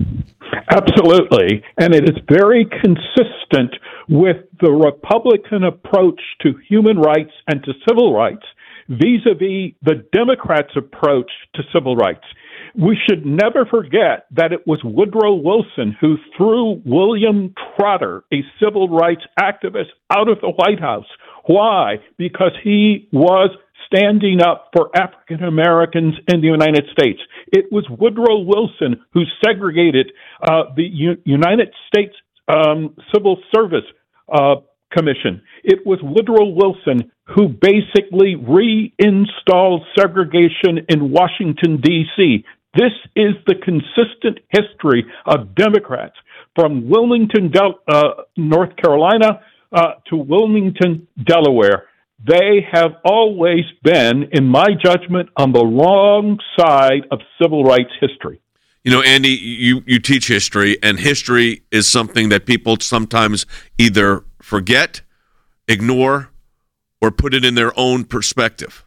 Absolutely. And it is very consistent with the Republican approach to human rights and to civil rights vis-a-vis the Democrats' approach to civil rights. We should never forget that it was Woodrow Wilson who threw William Trotter, a civil rights activist, out of the White House. Why? Because he was standing up for African Americans in the United States. It was Woodrow Wilson who segregated uh, the U- United States um, Civil Service uh, Commission. It was Woodrow Wilson who basically reinstalled segregation in Washington, D C This is the consistent history of Democrats from Wilmington, Del- uh, North Carolina uh, to Wilmington, Delaware. They have always been, in my judgment, on the wrong side of civil rights history. You know, Andy, you, you teach history, and history is something that people sometimes either forget, ignore, or put it in their own perspective.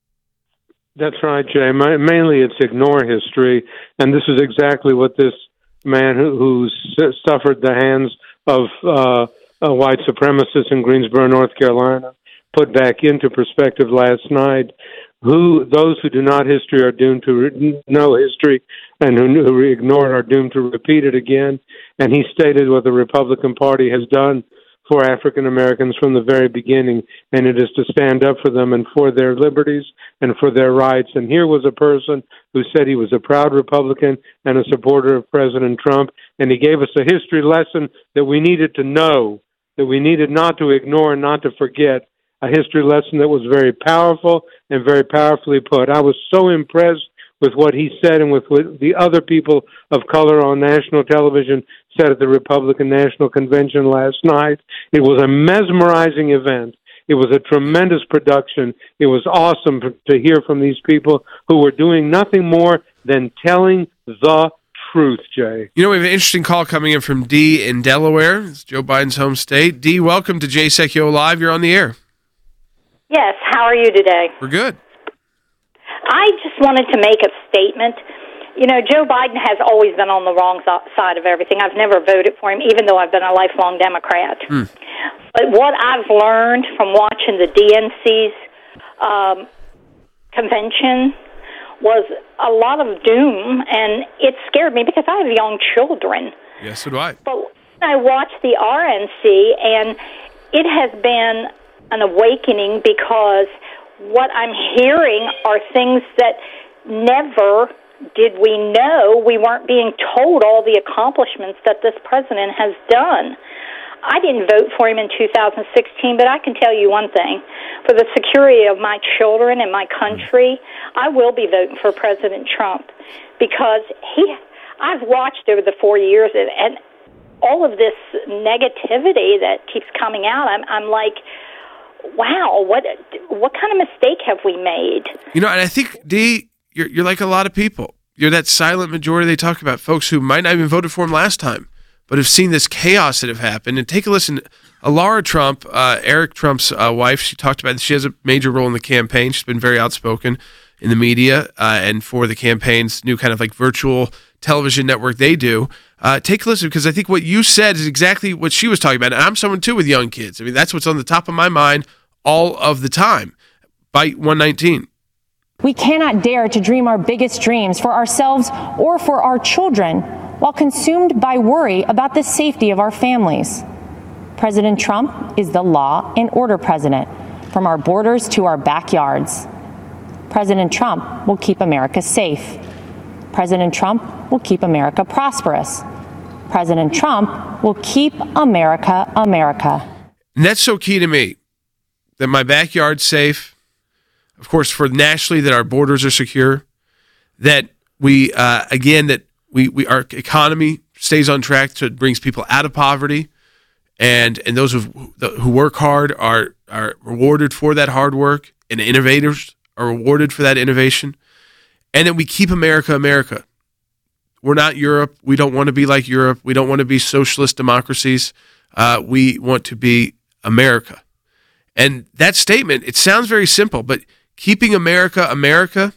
That's right, Jay. My, mainly it's ignore history, and this is exactly what this man who, who suffered the hands of uh, uh, white supremacists in Greensboro, North Carolina, put back into perspective last night. Who those who do not history are doomed to re- know history, and who, who ignore it are doomed to repeat it again. And he stated what the Republican Party has done for African Americans from the very beginning, and it is to stand up for them and for their liberties and for their rights. And here was a person who said he was a proud Republican and a supporter of President Trump, and he gave us a history lesson that we needed to know, that we needed not to ignore and not to forget, a history lesson that was very powerful and very powerfully put. I was so impressed with what he said and with what the other people of color on national television said at the Republican National Convention last night. It was a mesmerizing event. It was a tremendous production. It was awesome to hear from these people who were doing nothing more than telling the truth, Jay. You know, we have an interesting call coming in from Dee in Delaware. It's Joe Biden's home state. Dee, welcome to Jay Sekulow Live. You're on the air. Yes, how are you today? We're good. I just wanted to make a statement. You know, Joe Biden has always been on the wrong side of everything. I've never voted for him, even though I've been a lifelong Democrat. Mm. But what I've learned from watching the D N C's um, convention was a lot of doom, and it scared me because I have young children. Yes, so do I. But I watched the R N C, and it has been an awakening because what I'm hearing are things that never did we know. We weren't being told all the accomplishments that this president has done. I didn't vote for him in two thousand sixteen, but I can tell you one thing. For the security of my children and my country, I will be voting for President Trump because he. I've watched over the four years, and, and all of this negativity that keeps coming out, I'm, I'm like, wow, what what kind of mistake have we made? You know, and I think, Dee, you're, you're like a lot of people. You're that silent majority they talk about, folks who might not even voted for him last time, but have seen this chaos that have happened. And take a listen. Alara Trump, uh, Eric Trump's uh, wife, she talked about this. She has a major role in the campaign. She's been very outspoken in the media uh, and for the campaign's new kind of like virtual television network they do. Uh, take a listen, because I think what you said is exactly what she was talking about. And I'm someone, too, with young kids. I mean, that's what's on the top of my mind all of the time. Byte one nineteen. We cannot dare to dream our biggest dreams for ourselves or for our children while consumed by worry about the safety of our families. President Trump is the law and order president, from our borders to our backyards. President Trump will keep America safe. President Trump will keep America prosperous. President Trump will keep America, America. And that's so key to me, that my backyard's safe. Of course, for nationally, that our borders are secure. That we, uh, again, that we, we our economy stays on track, so it brings people out of poverty. And and those who who work hard are are rewarded for that hard work, and innovators are rewarded for that innovation. And then we keep America, America. We're not Europe. We don't want to be like Europe. We don't want to be socialist democracies. Uh, we want to be America. And that statement, it sounds very simple, but keeping America, America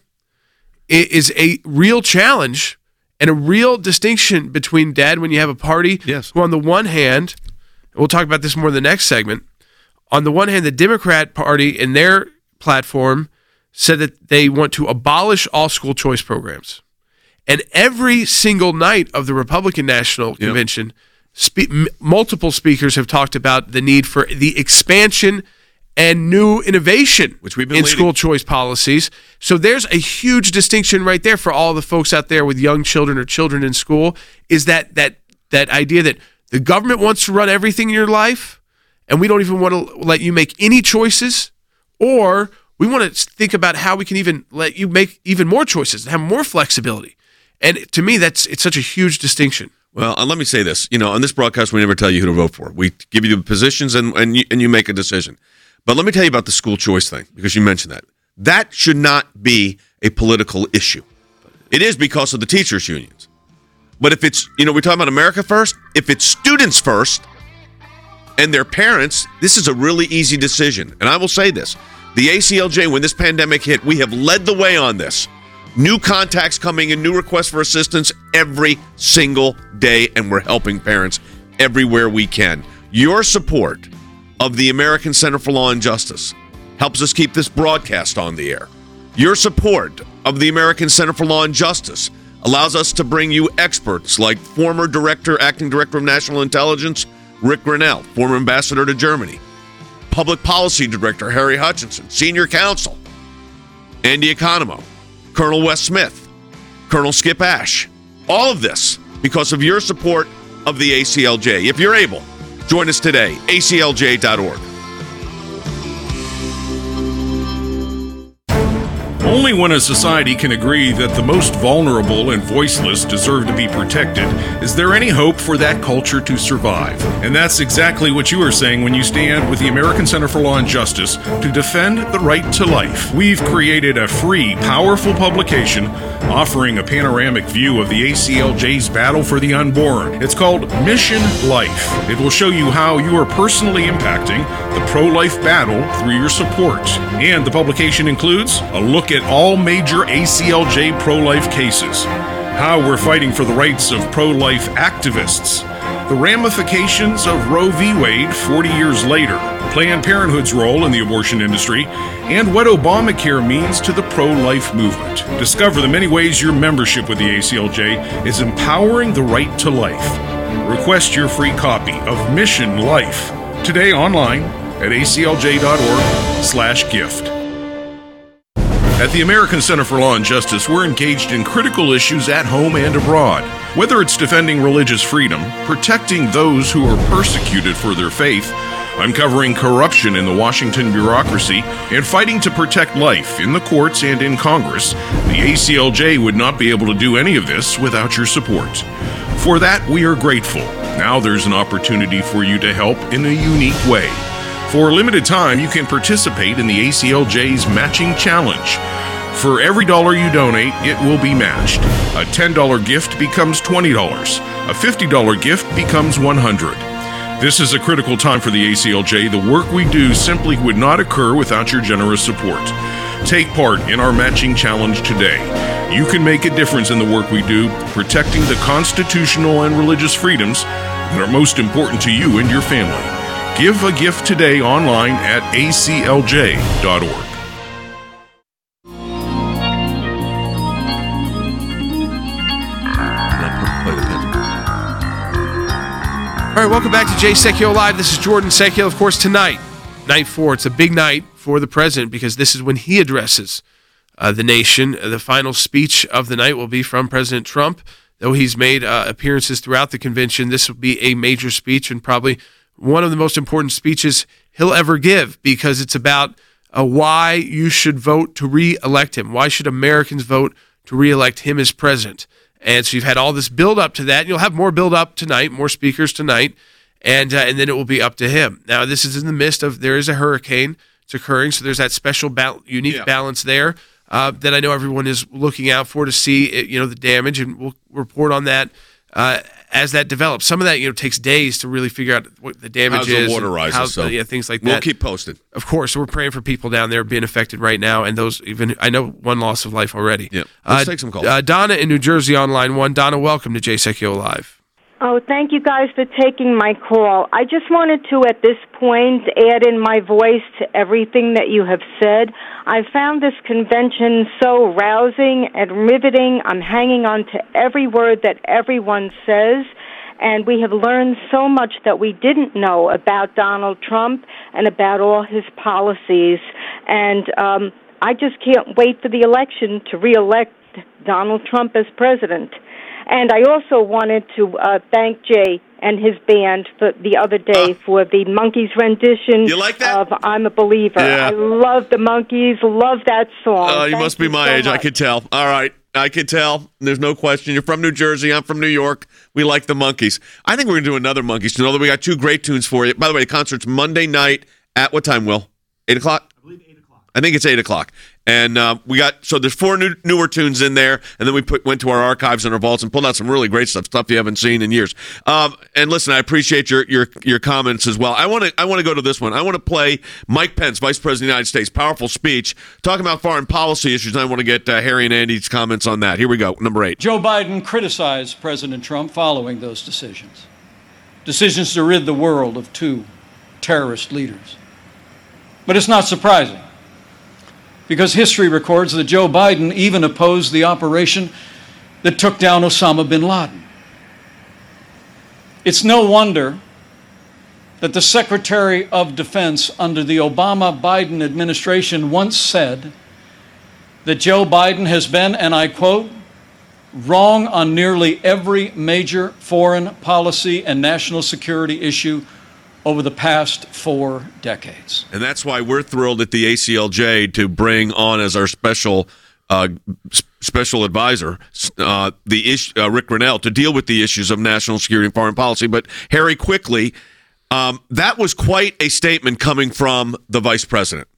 is a real challenge and a real distinction between, Dad, when you have a party yes. who on the one hand, we'll talk about this more in the next segment, on the one hand, the Democrat Party in their platform said that they want to abolish all school choice programs. And every single night of the Republican National Convention, yep. spe- m- multiple speakers have talked about the need for the expansion and new innovation Which we've been in leading. school choice policies. So there's a huge distinction right there for all the folks out there with young children or children in school, is that that that idea that the government wants to run everything in your life, and we don't even want to let you make any choices, or we want to think about how we can even let you make even more choices and have more flexibility. And to me, that's it's such a huge distinction. Well, and let me say this. You know, on this broadcast, we never tell you who to vote for. We give you the positions, and and you, and you make a decision. But let me tell you about the school choice thing, because you mentioned that. That should not be a political issue. It is because of the teachers' unions. But if it's, you know, we're talking about America first. If it's students first and their parents, this is a really easy decision. And I will say this. The A C L J, when this pandemic hit, we have led the way on this. New contacts coming in, new requests for assistance every single day, and we're helping parents everywhere we can. Your support of the American Center for Law and Justice helps us keep this broadcast on the air. Your support of the American Center for Law and Justice allows us to bring you experts like former Director, Acting Director of National Intelligence, Rick Grenell, former Ambassador to Germany, Public Policy Director Harry Hutchinson, Senior Counsel Andy Economo, Colonel Wes Smith, Colonel Skip Ash. All of this because of your support of the A C L J. If you're able, join us today, A C L J dot org. Only when a society can agree that the most vulnerable and voiceless deserve to be protected is there any hope for that culture to survive. And that's exactly what you are saying when you stand with the American Center for Law and Justice to defend the right to life. We've created a free, powerful publication offering a panoramic view of the A C L J's battle for the unborn. It's called Mission Life. It will show you how you are personally impacting the pro-life battle through your support. And the publication includes a look at all major A C L J pro-life cases, how we're fighting for the rights of pro-life activists, the ramifications of Roe v. Wade forty years later, Planned Parenthood's role in the abortion industry, and what Obamacare means to the pro-life movement. Discover the many ways your membership with the A C L J is empowering the right to life. Request your free copy of Mission Life today online at A C L J dot org slash gift. At the American Center for Law and Justice, we're engaged in critical issues at home and abroad. Whether it's defending religious freedom, protecting those who are persecuted for their faith, uncovering corruption in the Washington bureaucracy, and fighting to protect life in the courts and in Congress, the A C L J would not be able to do any of this without your support. For that, we are grateful. Now there's an opportunity for you to help in a unique way. For a limited time, you can participate in the A C L J's Matching Challenge. For every dollar you donate, it will be matched. A ten dollars gift becomes twenty dollars. A fifty dollars gift becomes one hundred dollars. This is a critical time for the A C L J. The work we do simply would not occur without your generous support. Take part in our Matching Challenge today. You can make a difference in the work we do, protecting the constitutional and religious freedoms that are most important to you and your family. Give a gift today online at A C L J dot org. All right, welcome back to Jay Sekulow Live. This is Jordan Sekulow. Of course, tonight, night four, it's a big night for the president because this is when he addresses uh, the nation. The final speech of the night will be from President Trump. Though he's made uh, appearances throughout the convention, this will be a major speech and probably one of the most important speeches he'll ever give because it's about uh, why you should vote to re-elect him. Why should Americans vote to re-elect him as president? And so you've had all this build up to that. You'll have more build up tonight, more speakers tonight, and uh, and then it will be up to him. Now, this is in the midst of, there is a hurricane it's occurring, so there's that special, ba- unique yeah. balance there uh, that I know everyone is looking out for to see, it, you know, the damage, and we'll report on that uh, as that develops. Some of that, you know, takes days to really figure out what the damage How's is. the water rises, so yeah, things like that. We'll keep posted. Of course, we're praying for people down there being affected right now, and those even, I know one loss of life already. Yeah, let's uh, take some calls. Uh, Donna in New Jersey on line one. Donna, welcome to Jay Sekulow Live. Oh, thank you guys for taking my call. I just wanted to, at this point, add in my voice to everything that you have said. I found this convention so rousing and riveting. I'm hanging on to every word that everyone says. And we have learned so much that we didn't know about Donald Trump and about all his policies. And um, I just can't wait for the election to re-elect Donald Trump as president. And I also wanted to uh, thank Jay and his band for the other day uh, for the Monkees rendition you like that? of I'm a Believer. Yeah. I love the Monkees, love that song. Uh, you Thank must be you my so age. much. I could tell. All right. I could tell. There's no question. You're from New Jersey. I'm from New York. We like the Monkees. I think we're going to do another Monkees tune, although we got two great tunes for you. By the way, the concert's Monday night at what time, Will? eight o'clock? I believe eight o'clock. I think it's eight o'clock. And uh, we got, so there's four new, newer tunes in there, and then we put, went to our archives and our vaults and pulled out some really great stuff, stuff you haven't seen in years. Um, and listen, I appreciate your your your comments as well. I want to I want to go to this one. I want to play Mike Pence, Vice President of the United States, powerful speech, talking about foreign policy issues, and I want to get uh, Harry and Andy's comments on that. Here we go, number eight. Joe Biden criticized President Trump following those decisions. Decisions to rid the world of two terrorist leaders. But it's not surprising, because history records that Joe Biden even opposed the operation that took down Osama bin Laden. It's no wonder that the Secretary of Defense under the Obama-Biden administration once said that Joe Biden has been, and I quote, wrong on nearly every major foreign policy and national security issue over the past four decades. And that's why we're thrilled at the A C L J to bring on as our special uh, special advisor uh, the ish, uh, Rick Grenell to deal with the issues of national security and foreign policy. But Harry, quickly, um, that was quite a statement coming from the vice president.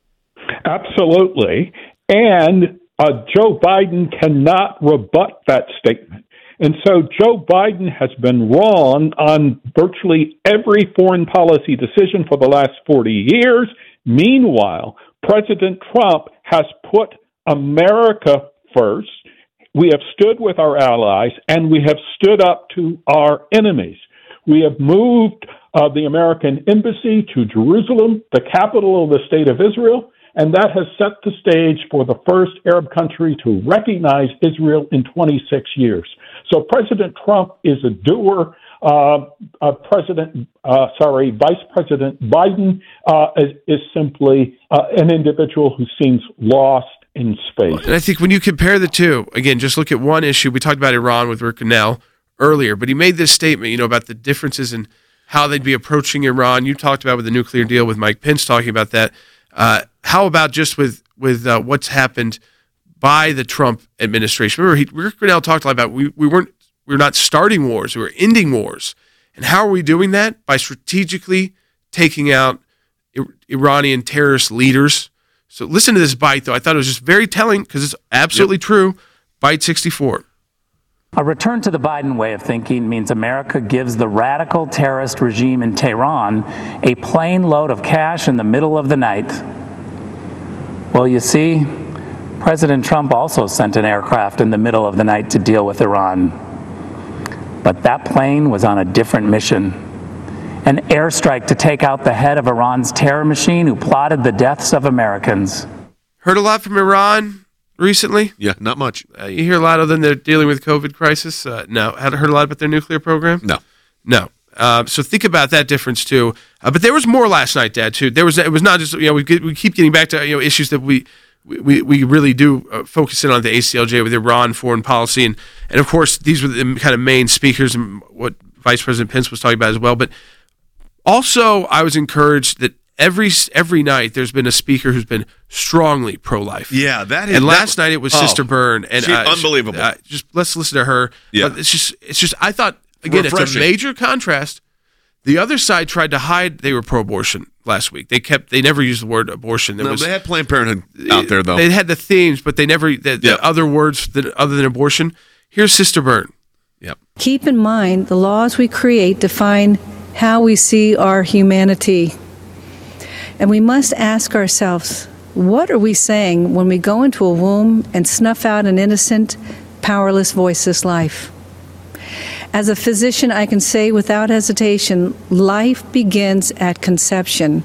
Absolutely. And uh, Joe Biden cannot rebut that statement. And so Joe Biden has been wrong on virtually every foreign policy decision for the last forty years. Meanwhile, President Trump has put America first. We have stood with our allies, and we have stood up to our enemies. We have moved uh, the American embassy to Jerusalem, the capital of the state of Israel, and that has set the stage for the first Arab country to recognize Israel in twenty-six years. So President Trump is a doer. Uh, uh, President, uh, sorry, Vice President Biden uh, is, is simply uh, an individual who seems lost in space. And I think when you compare the two, again, just look at one issue. We talked about Iran with Rick Grenell earlier, but he made this statement, you know, about the differences in how they'd be approaching Iran. You talked about with the nuclear deal with Mike Pence talking about that. Uh, how about just with with uh, what's happened by the Trump administration? Remember, he, Rick Grenell talked a lot about we we weren't we were not starting wars, we were ending wars, and how are we doing that? By strategically taking out I- Iranian terrorist leaders. So listen to this bite, though. I thought it was just very telling because it's absolutely yep. true. Bite sixty-four. A return to the Biden way of thinking means America gives the radical terrorist regime in Tehran a plane load of cash in the middle of the night. Well, you see, President Trump also sent an aircraft in the middle of the night to deal with Iran. But that plane was on a different mission. An airstrike to take out the head of Iran's terror machine who plotted the deaths of Americans. Heard a lot from Iran recently? Yeah, not much. Uh, you hear a lot of them. They're dealing with COVID crisis. Uh, no. Had heard a lot about their nuclear program? No. No. Uh, so think about that difference too. Uh, but there was more last night, Dad. Too. There was. It was not just you know we get, we keep getting back to you know issues that we we we really do uh, focus in on the A C L J with Iran, foreign policy, and and of course these were the kind of main speakers and what Vice President Pence was talking about as well. But also, I was encouraged that every every night there's been a speaker who's been strongly pro-life. Yeah, that is. And last that, night it was oh, Sister Byrne, and she, uh, unbelievable. Uh, just let's listen to her. Yeah, but it's just it's just I thought again Refreshing. It's a major contrast. The other side tried to hide they were pro-abortion last week. They kept they never used the word abortion. There no, was, they had Planned Parenthood out there though. They had the themes, but they never the, the Yep. other words that, other than abortion. Here's Sister Byrne. Yep. Keep in mind, the laws we create define how we see our humanity. And we must ask ourselves, what are we saying when we go into a womb and snuff out an innocent, powerless, voiceless life? As a physician, I can say without hesitation, life begins at conception.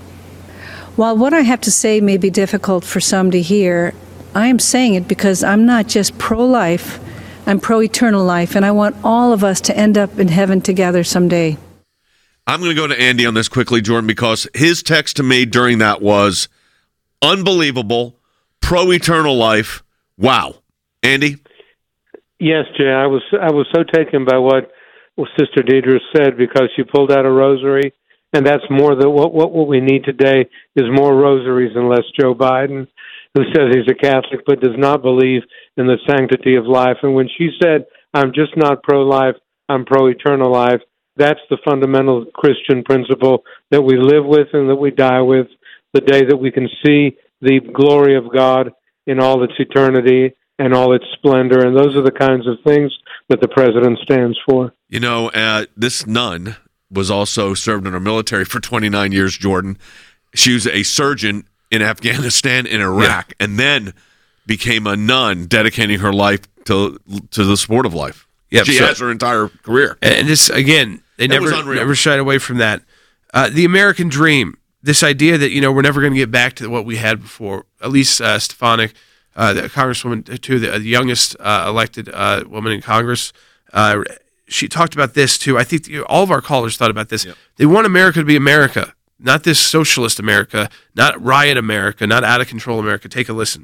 While what I have to say may be difficult for some to hear, I am saying it because I'm not just pro-life, I'm pro-eternal life, and I want all of us to end up in heaven together someday. I'm going to go to Andy on this quickly, Jordan, because his text to me during that was unbelievable, pro-eternal life. Wow. Andy? Yes, Jay, I was I was so taken by what, what Sister Deidre said because she pulled out a rosary, and that's more than what, what what we need today is more rosaries and less Joe Biden, who says he's a Catholic but does not believe in the sanctity of life. And when she said, I'm just not pro-life, I'm pro-eternal life, that's the fundamental Christian principle that we live with and that we die with, the day that we can see the glory of God in all its eternity and all its splendor. And those are the kinds of things that the president stands for. You know, uh, this nun was also served in our military for twenty-nine years, Jordan. She was a surgeon in Afghanistan and Iraq, yeah. and then became a nun, dedicating her life to to the sport of life. Yep, she so, has her entire career. And this, again, they that never never shied away from that. Uh, the American dream, this idea that, you know, we're never going to get back to what we had before. Elise uh, Stefanik, uh, the Congresswoman, too, the, the youngest uh, elected uh, woman in Congress, uh, she talked about this, too. I think you know, all of our callers thought about this. Yep. They want America to be America, not this socialist America, not riot America, not out-of-control America. Take a listen.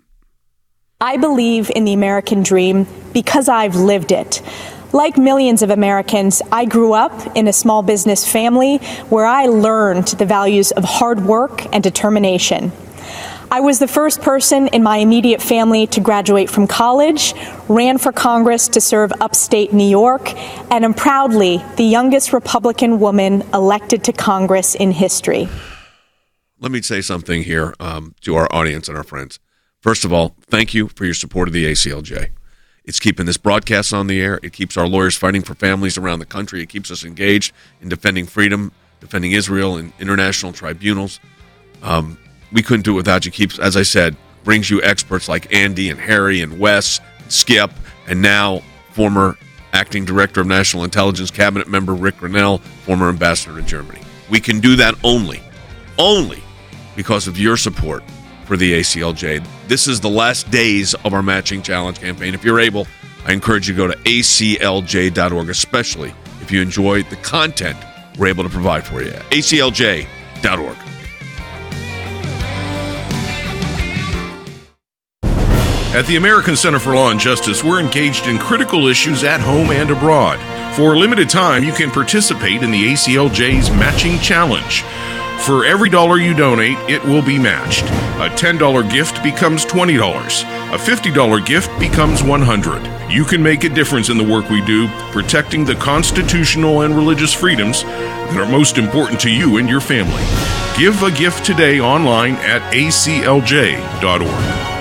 I believe in the American dream because I've lived it. Like millions of Americans, I grew up in a small business family where I learned the values of hard work and determination. I was the first person in my immediate family to graduate from college, ran for Congress to serve upstate New York, and am proudly the youngest Republican woman elected to Congress in history. Let me say something here um, to our audience and our friends. First of all, thank you for your support of the A C L J. It's keeping this broadcast on the air. It keeps our lawyers fighting for families around the country. It keeps us engaged in defending freedom, defending Israel in international tribunals. Um, we couldn't do it without you. Keeps, as I said, brings you experts like Andy and Harry and Wes, and Skip, and now former acting director of national intelligence, cabinet member Rick Grenell, former ambassador to Germany. We can do that only, only because of your support for the A C L J. This is the last days of our Matching Challenge campaign. If you're able, I encourage you to go to A C L J dot org, especially if you enjoy the content we're able to provide for you. A C L J dot org. At the American Center for Law and Justice, we're engaged in critical issues at home and abroad. For a limited time, you can participate in the A C L J's Matching Challenge. For every dollar you donate, it will be matched. A ten dollars gift becomes twenty dollars. A fifty dollars gift becomes one hundred dollars. You can make a difference in the work we do, protecting the constitutional and religious freedoms that are most important to you and your family. Give a gift today online at A C L J dot org.